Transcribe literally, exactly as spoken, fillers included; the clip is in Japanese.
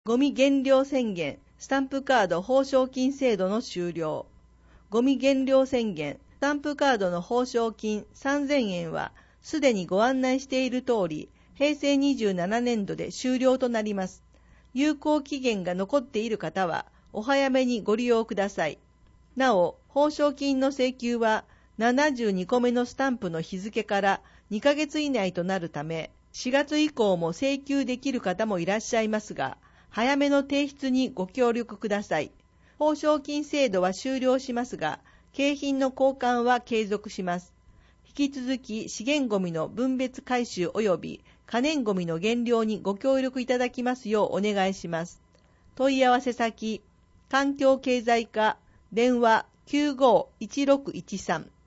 ゴミ減量宣言、スタンプカード報奨金制度の終了。ゴミ減量宣言、スタンプカードの報奨金さんぜんえんは、すでにご案内している通り、へいせいにじゅうななねんどで終了となります。有効期限が残っている方は、お早めにご利用ください。なお、報奨金の請求は、ななじゅうにこめのスタンプの日付からにかげつ以内となるため、しがつ以降も請求できる方もいらっしゃいますが、早めの提出にご協力ください。報奨金制度は終了しますが、景品の交換は継続します。引き続き資源ごみの分別回収及び可燃ごみの減量にご協力いただきますようお願いします。問い合わせ先、環境経済課、電話きゅうごいちろくいちさん